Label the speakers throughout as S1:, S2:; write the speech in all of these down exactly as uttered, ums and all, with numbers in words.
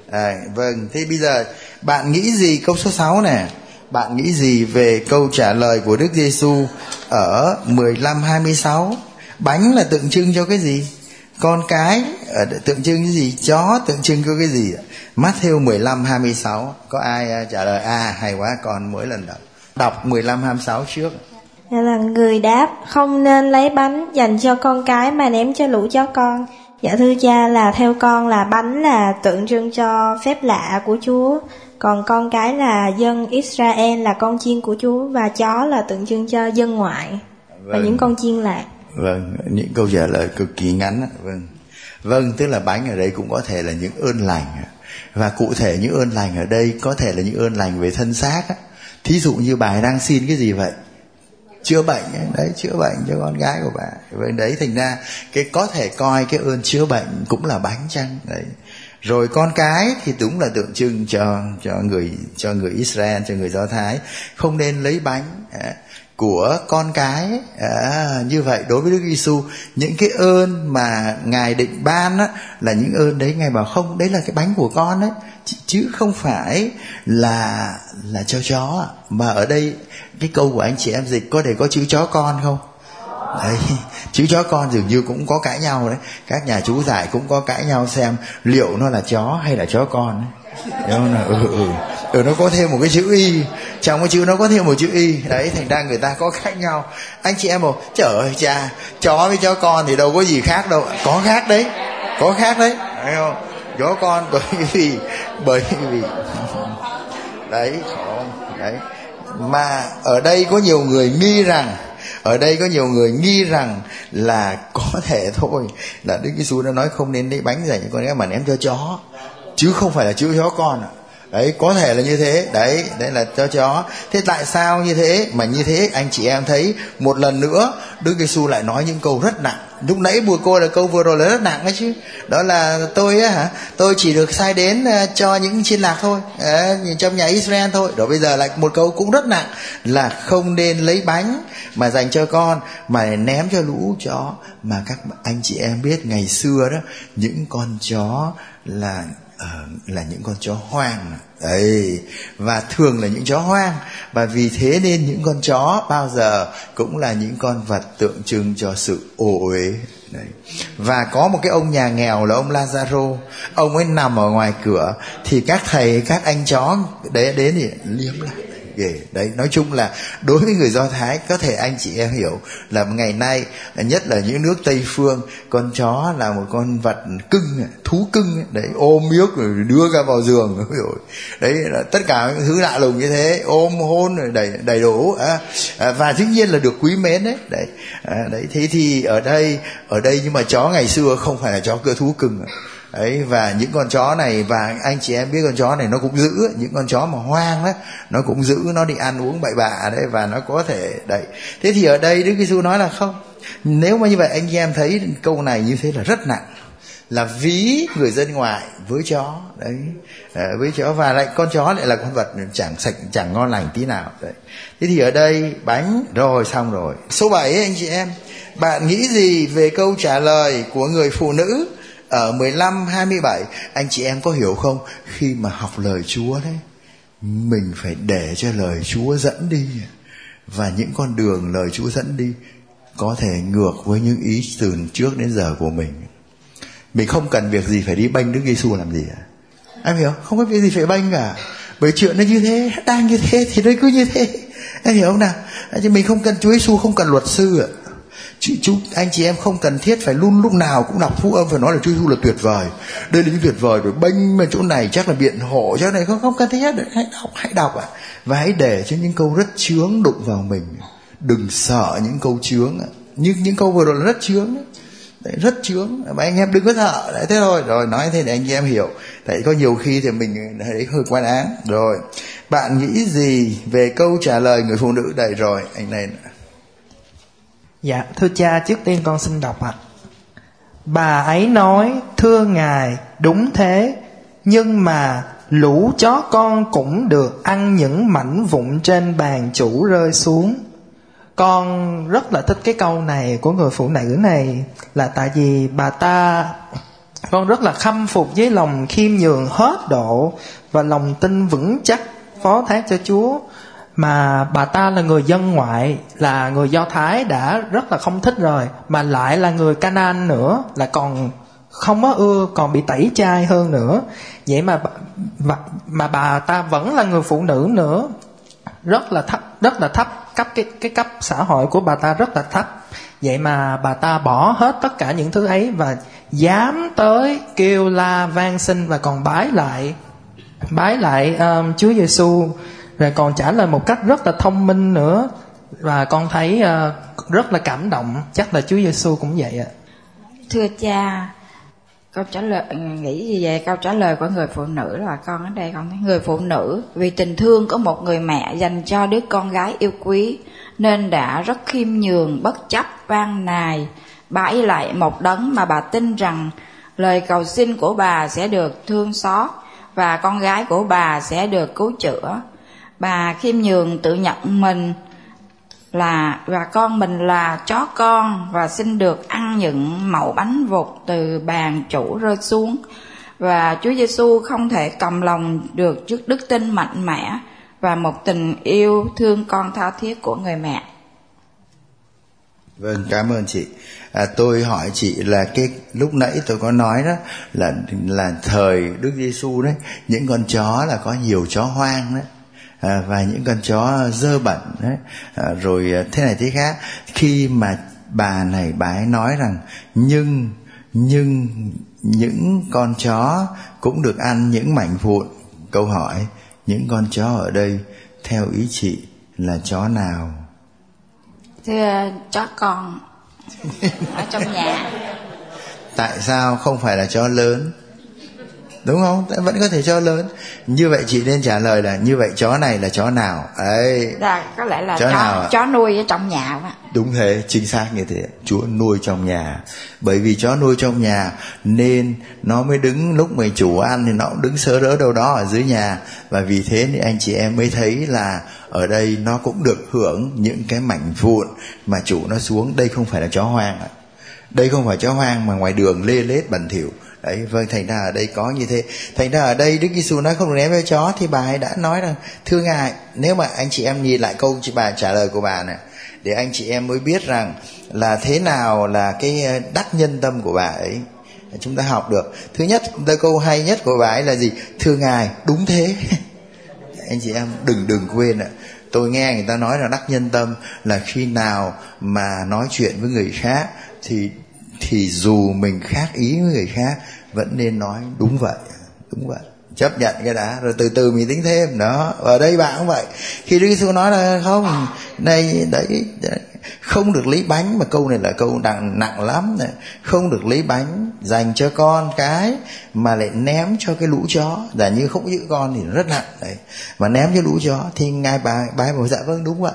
S1: À, vâng, thế bây giờ bạn nghĩ gì câu số sáu này? Bạn nghĩ gì về câu trả lời của Đức Giêsu ở mười lăm hai mươi sáu? Bánh là tượng trưng cho cái gì? Con cái tượng trưng cái gì? Chó tượng trưng cho cái gì? Matthew mười lăm hai mươi sáu. Có ai trả lời? À, hay quá, con mỗi lần đọc đọc mười lăm hai mươi sáu trước.
S2: Nên là người đáp: không nên lấy bánh dành cho con cái mà ném cho lũ chó con. Dạ thưa cha, là theo con là bánh là tượng trưng cho phép lạ của Chúa, còn con cái là dân Israel, là con chiên của Chúa, và chó là tượng trưng cho dân ngoại. Vâng. Và những con chiên lạc.
S1: Vâng, những câu trả lời cực kỳ ngắn. Vâng, vâng, tức là bánh ở đây cũng có thể là những ơn lành, và cụ thể những ơn lành ở đây có thể là những ơn lành về thân xác. Thí dụ như bà đang xin cái gì vậy? Chữa bệnh ấy. Đấy, chữa bệnh cho con gái của bà. Vậy đấy, thành ra cái có thể coi cái ơn chữa bệnh cũng là bánh chăng đấy. Rồi con cái thì đúng là tượng trưng cho cho người cho người Israel, cho người Do Thái, không nên lấy bánh à, của con cái à, như vậy. Đối với Đức Giêsu, những cái ơn mà Ngài định ban á, là những ơn đấy Ngài bảo không, đấy là cái bánh của con đấy, chứ không phải là là cho chó. Mà ở đây cái câu của anh chị em dịch có để có chữ chó con không? Đấy, chữ chó con dường như cũng có cãi nhau đấy. Các nhà chú giải cũng có cãi nhau xem liệu nó là chó hay là chó con đấy. Đúng không? Ừ, ừ. ừ nó có thêm một cái chữ y, trong cái chữ nó có thêm một chữ y đấy, thành ra người ta có khác nhau. Anh chị em bảo trời ơi cha, chó với chó con thì đâu có gì khác đâu. Có khác đấy, có khác đấy, thấy không? Chó con bởi vì bởi vì đấy, không đấy. Mà ở đây có nhiều người nghi rằng Ở đây có nhiều người nghi rằng là có thể thôi, là Đức Giêsu đã nói không nên lấy bánh dành cho con gái mà ném cho chó, chứ không phải là chữ chó con. Đấy, có thể là như thế. Đấy, đấy là cho chó. Thế tại sao như thế? Mà như thế anh chị em thấy một lần nữa Đức Giêsu lại nói những câu rất nặng. Lúc nãy vừa cô là câu vừa rồi là rất nặng đấy chứ. Đó là tôi á hả? Tôi chỉ được sai đến uh, cho những chiên lạc thôi, à, trong nhà Israel thôi. Đó, bây giờ lại một câu cũng rất nặng là không nên lấy bánh mà dành cho con mà ném cho lũ chó. Mà các anh chị em biết ngày xưa đó, những con chó là uh, là những con chó hoang đấy, và thường là những chó hoang, và vì thế nên những con chó bao giờ cũng là những con vật tượng trưng cho sự ô uế đấy. Và có một cái ông nhà nghèo là ông Lazaro, ông ấy nằm ở ngoài cửa, thì các thầy các anh chó đấy đến thì liếm lại ghê. Đấy, nói chung là đối với người Do Thái, có thể anh chị em hiểu là ngày nay, nhất là những nước Tây phương, con chó là một con vật cưng, thú cưng đấy, ôm miếc rồi đưa ra vào giường rồi. Đấy là tất cả những thứ lạ lùng như thế, ôm hôn rồi đầy đầy đủ à, à, và dĩ nhiên là được quý mến đấy. Đấy, à, đấy thế thì ở đây ở đây nhưng mà chó ngày xưa không phải là chó cưa thú cưng. Đấy, và những con chó này, và anh chị em biết con chó này nó cũng giữ, những con chó mà hoang đấy, nó cũng giữ, nó đi ăn uống bậy bạ đấy, và nó có thể đấy. Thế thì ở đây Đức Giêsu nói là không. Nếu mà như vậy anh chị em thấy câu này như thế là rất nặng, là ví người dân ngoại với chó đấy, với chó, và lại con chó lại là con vật chẳng sạch chẳng ngon lành tí nào đấy. Thế thì ở đây bánh rồi, xong rồi. Số bảy ấy, anh chị em, bạn nghĩ gì về câu trả lời của người phụ nữ ở mười lăm hai mươi bảy? Anh chị em có hiểu không? Khi mà học lời Chúa đấy, mình phải để cho lời Chúa dẫn đi, và những con đường lời Chúa dẫn đi có thể ngược với những ý từ trước đến giờ của mình. Mình không cần việc gì phải đi bênh Đức Giêsu làm gì à? Em hiểu? Không có việc gì phải bênh cả, bởi chuyện nó như thế, đang như thế thì nó cứ như thế. Em hiểu không nào? Chứ mình không cần, Chúa Giêsu không cần luật sư ạ. Chú, chú, anh chị em không cần thiết phải luôn lúc nào cũng đọc phúc âm phải nói là Chúa Giêsu là tuyệt vời, đây là những tuyệt vời, rồi bênh mà chỗ này chắc là biện hộ, chỗ này không không cần thiết. Hãy đọc, hãy đọc ạ, và hãy để cho những câu rất chướng đụng vào mình. Đừng sợ những câu chướng, nhưng những câu vừa rồi là rất chướng đấy, rất chướng, mà anh em đừng có sợ đấy. Thế thôi, rồi nói thế để anh chị em hiểu. Tại có nhiều khi thì mình thấy hơi quá đáng. Rồi, bạn nghĩ gì về câu trả lời người phụ nữ đây? Rồi anh này.
S3: Dạ, thưa cha, trước tiên con xin đọc ạ. Bà ấy nói, thưa ngài, đúng thế, nhưng mà lũ chó con cũng được ăn những mảnh vụn trên bàn chủ rơi xuống. Con rất là thích cái câu này của người phụ nữ này, là tại vì bà ta Con rất là khâm phục với lòng khiêm nhường hết độ và lòng tin vững chắc phó thác cho Chúa. Mà bà ta là người dân ngoại, là người Do Thái đã rất là không thích rồi, mà lại là người Canaan nữa, là còn không có ưa, còn bị tẩy chay hơn nữa. Vậy mà mà, mà bà ta vẫn là người phụ nữ nữa, rất là thấp, rất là thấp, cấp cái cái cấp xã hội của bà ta rất là thấp. Vậy mà bà ta bỏ hết tất cả những thứ ấy và dám tới kêu la van xin và còn bái lại bái lại um, Chúa Giêsu, rồi còn trả lời một cách rất là thông minh nữa. Và con thấy uh, rất là cảm động. Chắc là Chúa Giêsu cũng vậy ạ.
S4: Thưa cha, câu trả lời nghĩ gì về câu trả lời của người phụ nữ là con ở đây con thấy người phụ nữ vì tình thương có một người mẹ dành cho đứa con gái yêu quý nên đã rất khiêm nhường, bất chấp van nài bái lại một đấng mà bà tin rằng lời cầu xin của bà sẽ được thương xót và con gái của bà sẽ được cứu chữa. Bà khiêm nhường tự nhận mình là và con mình là chó con và xin được ăn những mẩu bánh vụt từ bàn chủ rơi xuống. Và Chúa Giêsu không thể cầm lòng được trước đức tin mạnh mẽ và một tình yêu thương con tha thiết của người mẹ.
S1: Vâng, cảm ơn chị. À, tôi hỏi chị là cái lúc nãy tôi có nói đó là là thời Đức Giêsu đấy, những con chó là có nhiều chó hoang đấy. À, và những con chó dơ bẩn đấy, à, rồi thế này thế khác. Khi mà bà này bà ấy nói rằng nhưng nhưng những con chó cũng được ăn những mảnh vụn, câu hỏi những con chó ở đây theo ý chị là chó nào?
S4: Thưa chó con ở trong nhà.
S1: Tại sao không phải là chó lớn? Đúng không? Vẫn có thể chó lớn. Như vậy chị nên trả lời là như vậy chó này là chó nào? Ấy.
S4: Dạ, có lẽ là
S1: chó,
S4: chó, chó nuôi ở trong nhà đó.
S1: Đúng thế, chính xác như thế. Chúa nuôi trong nhà. Bởi vì chó nuôi trong nhà nên nó mới đứng lúc mà chủ ăn thì nó cũng đứng sớ rỡ đâu đó ở dưới nhà. Và vì thế nên anh chị em mới thấy là ở đây nó cũng được hưởng những cái mảnh vụn mà chủ nó xuống. Đây không phải là chó hoang ạ. Đây không phải chó hoang mà ngoài đường lê lết bẩn thỉu. Đấy, vâng, thành ra ở đây có như thế. Thành ra ở đây Đức Giêsu nói không được ném cho chó, thì bà ấy đã nói rằng thưa ngài, nếu mà anh chị em nhìn lại câu chị bà trả lời của bà này, để anh chị em mới biết rằng là thế nào là cái đắc nhân tâm của bà ấy, chúng ta học được. Thứ nhất, câu hay nhất của bà ấy là gì? Thưa ngài, đúng thế. Anh chị em đừng đừng quên ạ. Tôi nghe người ta nói là đắc nhân tâm là khi nào mà nói chuyện với người khác thì thì dù mình khác ý với người khác vẫn nên nói đúng vậy, đúng vậy, chấp nhận cái đã, rồi từ từ mình tính thêm. Đó, ở đây bạn cũng vậy. Khi Đức Giêsu nói là không, này đấy, đấy, không được lấy bánh, mà câu này là câu nặng nặng lắm này. Không được lấy bánh dành cho con cái mà lại ném cho cái lũ chó. Giả như không giữ con thì rất nặng đấy, mà ném cho lũ chó. Thì ngài bà bà bảo dạ vâng đúng vậy.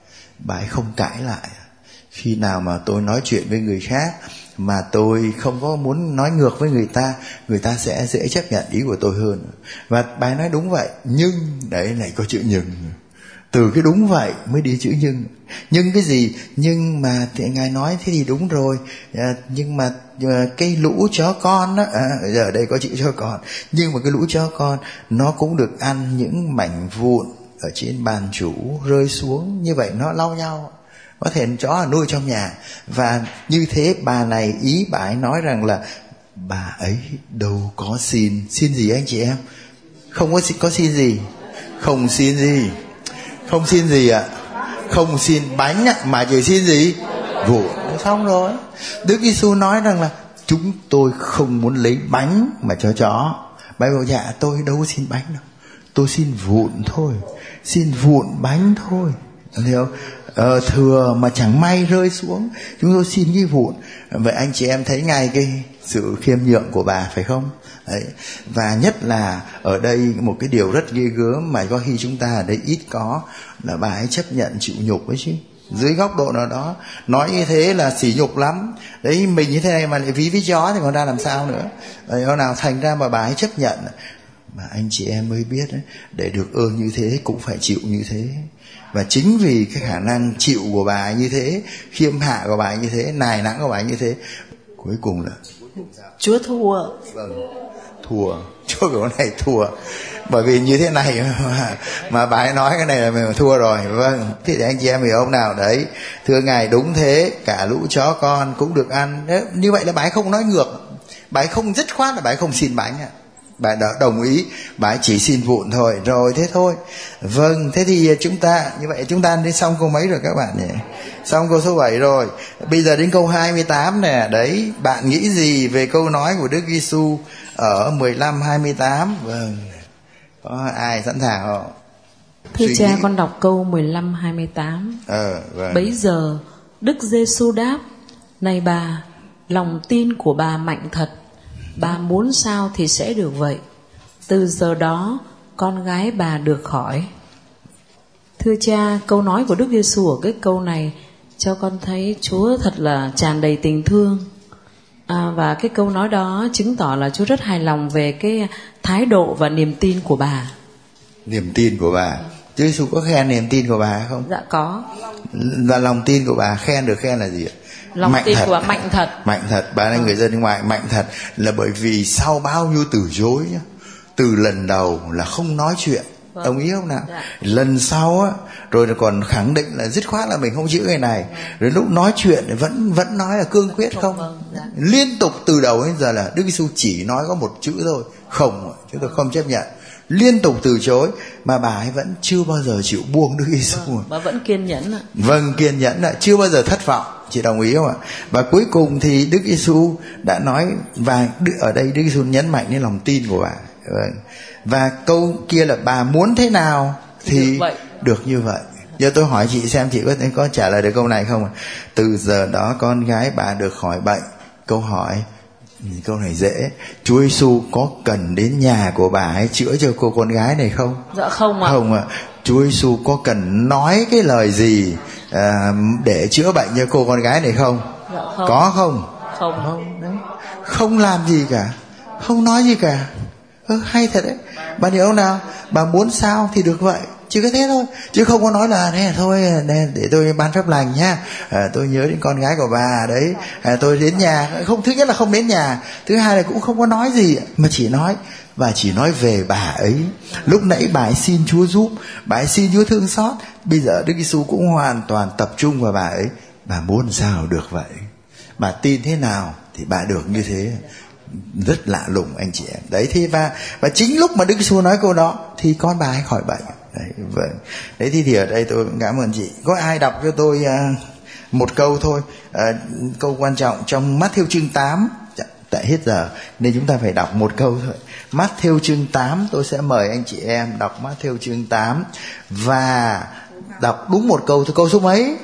S1: Bà ấy không cãi lại. Khi nào mà tôi nói chuyện với người khác mà tôi không có muốn nói ngược với người ta, người ta sẽ dễ chấp nhận ý của tôi hơn. Và bà nói đúng vậy, nhưng đấy lại có chữ nhưng. Từ cái đúng vậy mới đi chữ nhưng. Nhưng cái gì? Nhưng mà thì ngài nói thế thì đúng rồi, à, nhưng mà à, cái lũ chó con đó, à, giờ ở đây có chữ chó con, nhưng mà cái lũ chó con nó cũng được ăn những mảnh vụn ở trên bàn chủ rơi xuống. Như vậy nó lau nhau. Có thể chó nuôi trong nhà. Và như thế bà này, ý bà ấy nói rằng là bà ấy đâu có xin. Xin gì anh chị em? Không có, có xin gì? Không xin gì. Không xin gì ạ? Không xin bánh ạ, mà chỉ xin gì? Vụn. Xong rồi. Đức Giêsu nói rằng là chúng tôi không muốn lấy bánh mà cho chó. Bà bảo dạ tôi đâu có xin bánh đâu, tôi xin vụn thôi, xin vụn bánh thôi. Hiểu không? Ờ, thừa mà chẳng may rơi xuống, chúng tôi xin cái vụn. Vậy anh chị em thấy ngay cái sự khiêm nhượng của bà phải không? Đấy. Và nhất là ở đây một cái điều rất ghê gớm mà có khi chúng ta ở đây ít có, là bà ấy chấp nhận chịu nhục ấy chứ. Dưới góc độ nào đó nói như thế là sỉ nhục lắm. Đấy, mình như thế này mà lại ví với chó thì còn ra làm sao nữa. Đấy, nào thành ra mà bà ấy chấp nhận. Mà anh chị em mới biết đấy, để được ơn như thế cũng phải chịu như thế. Và chính vì cái khả năng chịu của bà ấy như thế, khiêm hạ của bà ấy như thế, nài nãng của bà ấy như thế, cuối cùng là
S5: Chúa thua.
S1: Vâng, thua. Chúa biểu này thua. Bởi vì như thế này mà, mà bà ấy nói cái này là mình thua rồi. Vâng, thì để anh chị em hiểu không nào? Đấy, thưa Ngài đúng thế, cả lũ chó con cũng được ăn. Đấy, như vậy là bà ấy không nói ngược. Bà ấy không dứt khoát là bà ấy không xin bánh ạ. Bà đã đồng ý, bà ấy chỉ xin vụn thôi. Rồi thế thôi. Vâng, thế thì chúng ta, như vậy chúng ta đến xong câu mấy rồi các bạn nhỉ? Xong câu số bảy rồi. Bây giờ đến câu hai mươi tám nè. Đấy, bạn nghĩ gì về câu nói của Đức Giêsu ở mười lăm hai mươi tám? Vâng, có ai sẵn sàng không?
S5: Thưa cha, nghĩ... con đọc câu mười lăm hai mươi tám.
S1: Ờ, vâng.
S5: Bấy giờ Đức Giêsu đáp: Này bà, lòng tin của bà mạnh thật, bà muốn sao thì sẽ được vậy. Từ giờ đó con gái bà được khỏi. Thưa cha, câu nói của Đức Giêsu ở cái câu này cho con thấy Chúa thật là tràn đầy tình thương. À, và cái câu nói đó chứng tỏ là Chúa rất hài lòng về cái thái độ và niềm tin của bà.
S1: Niềm tin của bà. Chúa Giêsu có khen niềm tin của bà không?
S5: Dạ có.
S1: Và lòng tin của bà khen được khen là gì ạ?
S5: Lòng
S1: mạnh
S5: tin
S1: thật.
S5: của bà mạnh thật.
S1: Mạnh thật. Bà là ừ. người dân ngoại mạnh thật là bởi vì sau bao nhiêu từ chối nhá, từ lần đầu là không nói chuyện. Vâng. Đồng ý không nào? Dạ. Lần sau á, rồi còn khẳng định là dứt khoát là mình không chữa cái này. Rồi lúc nói chuyện vẫn vẫn nói là cương quyết không. Vâng. Dạ. Liên tục từ đầu đến giờ là Đức Giêsu chỉ nói có một chữ thôi, không, chúng tôi không chấp nhận. Liên tục từ chối mà bà ấy vẫn chưa bao giờ chịu buông Đức Giêsu.
S5: Vâng, bà vẫn kiên nhẫn ạ.
S1: Vâng, kiên nhẫn ạ, chưa bao giờ thất vọng. Chị đồng ý không ạ? Và cuối cùng thì Đức Giêsu đã nói, và ở đây Đức Giêsu nhấn mạnh đến lòng tin của bà. Vâng. Và câu kia là bà muốn thế nào thì được, được như vậy. Giờ tôi hỏi chị xem chị có thể có trả lời được câu này không? Từ giờ đó con gái bà được khỏi bệnh. Câu hỏi, câu này dễ. Chúa Giêsu có cần đến nhà của bà ấy chữa cho cô con gái này không?
S5: Dạ không ạ.
S1: Không ạ. Chúa Giêsu có cần nói cái lời gì à, để chữa bệnh cho cô con gái này không?
S5: Dạ không.
S1: Có không?
S5: Không.
S1: Không, đấy. Không làm gì cả, không nói gì cả. Ừ, hay thật đấy. Bà hiểu không nào? Bà muốn sao thì được vậy, chỉ có thế thôi, chứ không có nói là này thôi này, để tôi ban phép lành nhá, à, tôi nhớ đến con gái của bà đấy, à, tôi đến nhà. Không, thứ nhất là không đến nhà, thứ hai là cũng không có nói gì, mà chỉ nói và chỉ nói về bà ấy. Lúc nãy bà ấy xin Chúa giúp, bà ấy xin Chúa thương xót. Bây giờ Đức Giêsu cũng hoàn toàn tập trung vào bà ấy. Bà muốn sao được vậy, bà tin thế nào thì bà được như thế. Rất lạ lùng anh chị em. Đấy thì và và chính lúc mà Đức Giêsu nói câu đó thì con bà ấy khỏi bệnh. Đấy, vậy. Đấy thì, thì ở đây tôi cũng cảm ơn chị. Có ai đọc cho tôi uh, một câu thôi, uh, câu quan trọng trong Mát-thêu chương tám. Tại hết giờ nên chúng ta phải đọc một câu thôi. Mát-thêu chương tám, tôi sẽ mời anh chị em đọc Mát-thêu chương tám và đọc đúng một câu thôi. Câu số mấy?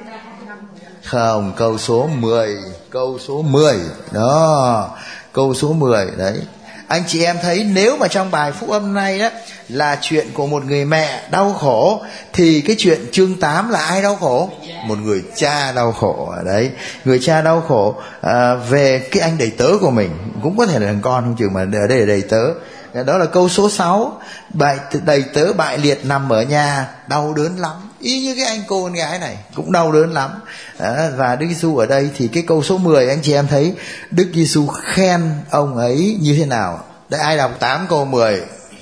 S1: Không, câu số mười. Câu số mười. Đó, câu số mười đấy. Anh chị em thấy nếu mà trong bài phúc âm này á là chuyện của một người mẹ đau khổ, thì cái chuyện chương tám là ai đau khổ? Một người cha đau khổ. Đấy, người cha đau khổ à, về cái anh đầy tớ của mình, cũng có thể là thằng con không chừng, mà ở đây là đầy tớ. Đó là câu số sáu. Bại, đầy tớ bại liệt nằm ở nhà, đau đớn lắm. Y như cái anh cô con gái này cũng đau đớn lắm. Đó, và Đức Giêsu ở đây thì cái câu số mười anh chị em thấy Đức Giêsu khen ông ấy như thế nào? Để ai đọc tám câu mười?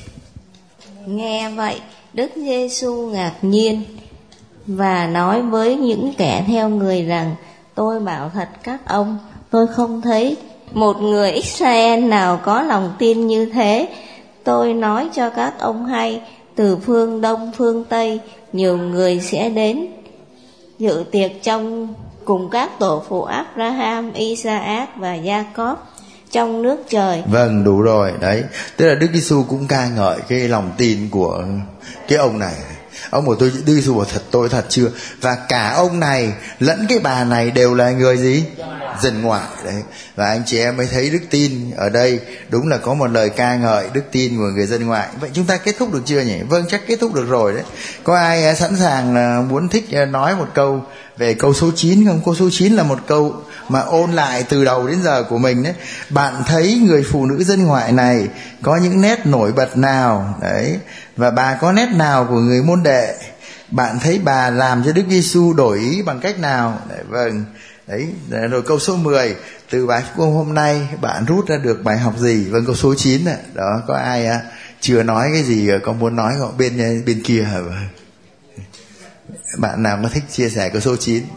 S2: Nghe vậy Đức Giêsu ngạc nhiên và nói với những kẻ theo người rằng: tôi bảo thật các ông, tôi không thấy một người Israel nào có lòng tin như thế. Tôi nói cho các ông hay, từ phương Đông phương Tây nhiều người sẽ đến dự tiệc trong cùng các tổ phụ Abraham, Isaac và Jacob trong nước trời.
S1: Vâng, đủ rồi. Đấy, tức là Đức Giêsu cũng ca ngợi cái lòng tin của cái ông này. Ông bảo tôi, Đức Giêsu bảo thật tôi thật chưa? Và cả ông này lẫn cái bà này đều là người gì? Dân ngoại. Đấy. Và anh chị em mới thấy đức tin ở đây đúng là có một lời ca ngợi đức tin của người dân ngoại. Vậy chúng ta kết thúc được chưa nhỉ? Vâng, chắc kết thúc được rồi đấy. Có ai sẵn sàng muốn thích nói một câu về câu số chín không? Câu số chín là một câu mà ôn lại từ đầu đến giờ của mình đấy. Bạn thấy người phụ nữ dân ngoại này có những nét nổi bật nào? Đấy. Và bà có nét nào của người môn đệ? Bạn thấy bà làm cho Đức Giêsu đổi ý bằng cách nào? Đấy, vâng. Đấy, rồi câu số mười, từ bài phúc âm hôm nay bạn rút ra được bài học gì? Vâng, câu số chín này, đó, có ai à, chưa nói cái gì có muốn nói không? Bên bên kia hả? Bạn nào có thích chia sẻ câu số chín?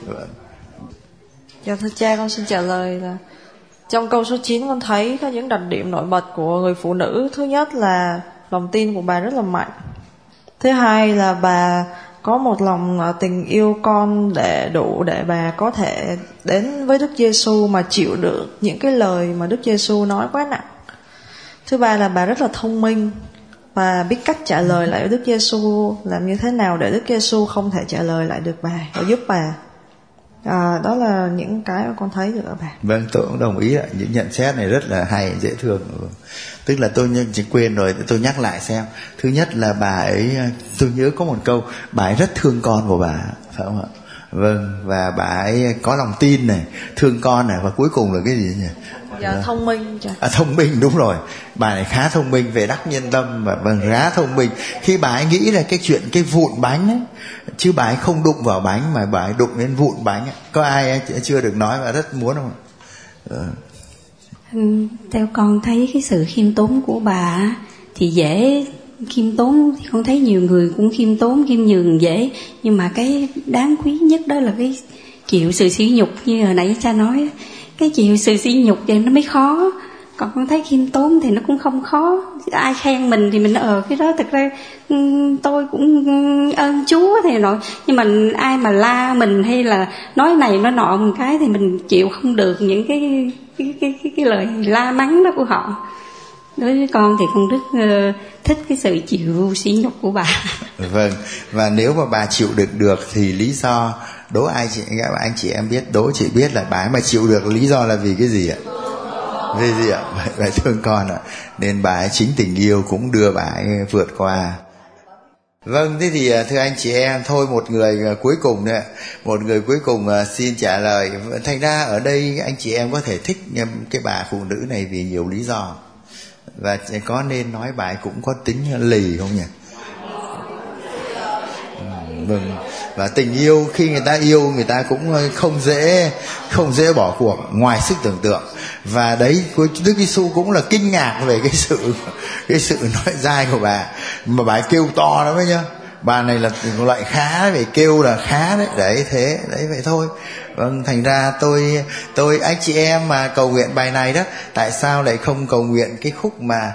S6: Dạ thưa cha, con xin trả lời là trong câu số chín con thấy có những đặc điểm nổi bật của người phụ nữ. Thứ nhất là lòng tin của bà rất là mạnh. Thứ hai là bà có một lòng tình yêu con để đủ để bà có thể đến với Đức Giêsu mà chịu được những cái lời mà Đức Giêsu nói quá nặng. Thứ ba là bà rất là thông minh và biết cách trả lời lại Đức Giêsu, làm như thế nào để Đức Giêsu không thể trả lời lại được bà và giúp bà. À, đó là những cái mà con thấy được ở bà.
S1: Vâng, tôi cũng đồng ý ạ. Những nhận xét này rất là hay, dễ thương. Tức là tôi chỉ quên rồi, tôi nhắc lại xem. Thứ nhất là bà ấy, tôi nhớ có một câu, bà ấy rất thương con của bà, phải không ạ? Vâng, và bà ấy có lòng tin này, thương con này, và cuối cùng là cái gì nhỉ?
S6: Dạ, à, thông minh.
S1: À, thông minh, đúng rồi. Bà này khá thông minh về đắc nhân tâm, và vâng, khá thông minh. Khi bà ấy nghĩ là cái chuyện cái vụn bánh ấy, chứ bà ấy không đụng vào bánh mà bà ấy đụng đến vụn bánh ấy. Có ai chưa được nói và rất muốn không? À.
S7: Theo con thấy cái sự khiêm tốn của bà thì dễ, khiêm tốn thì con thấy nhiều người cũng khiêm tốn, khiêm nhường dễ, nhưng mà cái đáng quý nhất đó là cái chịu sự sỉ nhục, như hồi nãy cha nói, cái chịu sự sỉ nhục vậy nó mới khó. Còn con thấy khiêm tốn thì nó cũng không khó. Ai khen mình thì mình ờ cái đó thực ra tôi cũng ơn Chúa thì nội, nhưng mà ai mà la mình hay là nói này nói nọ một cái thì mình chịu không được những cái cái cái cái, cái lời la mắng đó của họ. Đối với con thì con rất uh, thích cái sự chịu sỉ nhục của bà.
S1: Vâng, và nếu mà bà chịu được được thì lý do, đố ai chị anh chị em biết, đố chị biết là bà ấy mà chịu được lý do là vì cái gì ạ? Vì gì ạ? Bà thương con ạ, nên bà ấy chính tình yêu cũng đưa bà ấy vượt qua. Vâng, thế thì thưa anh chị em, thôi một người cuối cùng nữa, một người cuối cùng xin trả lời. Thành ra ở đây anh chị em có thể thích cái bà phụ nữ này vì nhiều lý do, và có nên nói bà ấy cũng có tính lì không nhỉ? Vâng. Và tình yêu, khi người ta yêu người ta cũng không dễ không dễ bỏ cuộc, ngoài sức tưởng tượng. Và đấy, Đức Giêsu cũng là kinh ngạc về cái sự cái sự nói dai của bà, mà bà ấy kêu to lắm đấy nhá. Bà này là loại khá, về kêu là khá đấy, đấy thế, đấy vậy thôi. Vâng, thành ra tôi tôi anh chị em mà cầu nguyện bài này đó, tại sao lại không cầu nguyện cái khúc mà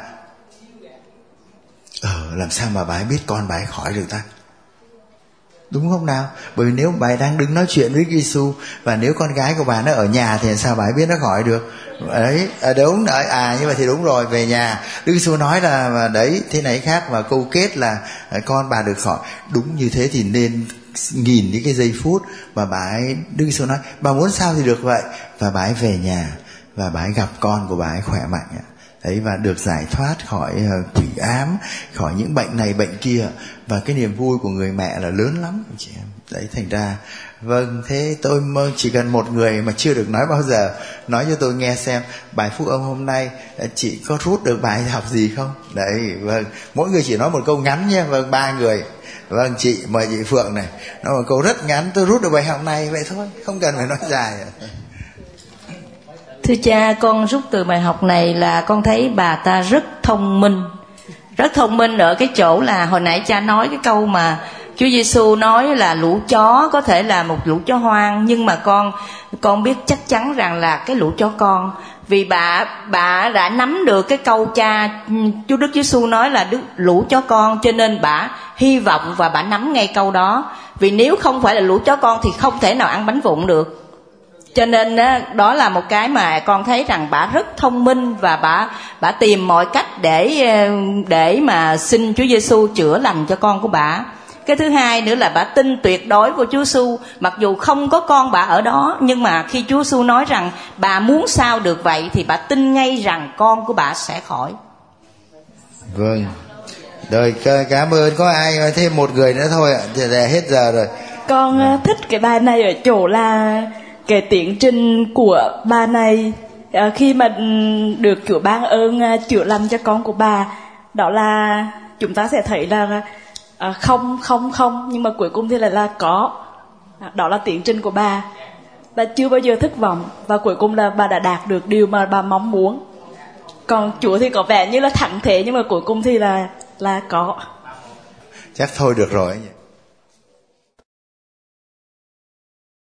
S1: ờ làm sao mà bà ấy biết con bà ấy khỏi được ta? Đúng không nào? Bởi vì nếu bà ấy đang đứng nói chuyện với Giêsu, và nếu con gái của bà nó ở nhà thì sao bà ấy biết nó khỏi được? Đấy, à, đúng đấy, à như vậy thì đúng rồi, về nhà Đức Giêsu nói là mà đấy thế này khác, và câu kết là con bà được khỏi. Đúng như thế thì nên nghìn những cái giây phút mà bà ấy, Đức Giêsu nói bà muốn sao thì được vậy, và bà ấy về nhà và bà ấy gặp con của bà ấy khỏe mạnh đấy, và được giải thoát khỏi quỷ ám, khỏi những bệnh này bệnh kia, và cái niềm vui của người mẹ là lớn lắm anh chị em. Đấy, thành ra vâng, thế tôi chỉ cần một người mà chưa được nói bao giờ nói cho tôi nghe xem bài phúc âm hôm nay chị có rút được bài học gì không? Đấy, vâng, mỗi người chỉ nói một câu ngắn nhé. Vâng, ba người. Vâng, chị mời chị Phượng này, nói một câu rất ngắn, tôi rút được bài học này vậy thôi, không cần phải nói dài.
S8: Thưa cha, con rút từ bài học này là con thấy bà ta rất thông minh. Rất thông minh ở cái chỗ là hồi nãy cha nói cái câu mà Chúa Giêsu nói là lũ chó có thể là một lũ chó hoang, nhưng mà con con biết chắc chắn rằng là cái lũ chó con, vì bà bà đã nắm được cái câu cha Chúa Đức Giêsu nói là đức, lũ chó con, cho nên bà hy vọng và bà nắm ngay câu đó. Vì nếu không phải là lũ chó con thì không thể nào ăn bánh vụn được. Cho nên đó là một cái mà con thấy rằng bà rất thông minh, và bà bà tìm mọi cách để để mà xin Chúa Giêsu chữa lành cho con của bà. Cái thứ hai nữa là bà tin tuyệt đối của Chúa Giêsu, mặc dù không có con bà ở đó, nhưng mà khi Chúa Giêsu nói rằng bà muốn sao được vậy thì bà tin ngay rằng con của bà sẽ khỏi.
S1: Vâng. Rồi, cảm ơn. Có ai thêm một người nữa thôi ạ? Để hết giờ rồi.
S9: Con à. thích cái bài này ở chỗ là cái tiến trình của bà này à, khi mà được Chúa ban ơn à, chữa lành cho con của bà, đó là chúng ta sẽ thấy là à, không không không nhưng mà cuối cùng thì lại là có. À, đó là tiến trình của bà. bà chưa bao giờ thất vọng, và cuối cùng là bà đã đạt được điều mà bà mong muốn. Còn Chúa thì có vẻ như là thẳng thế, nhưng mà cuối cùng thì là là có.
S1: Chắc thôi được rồi.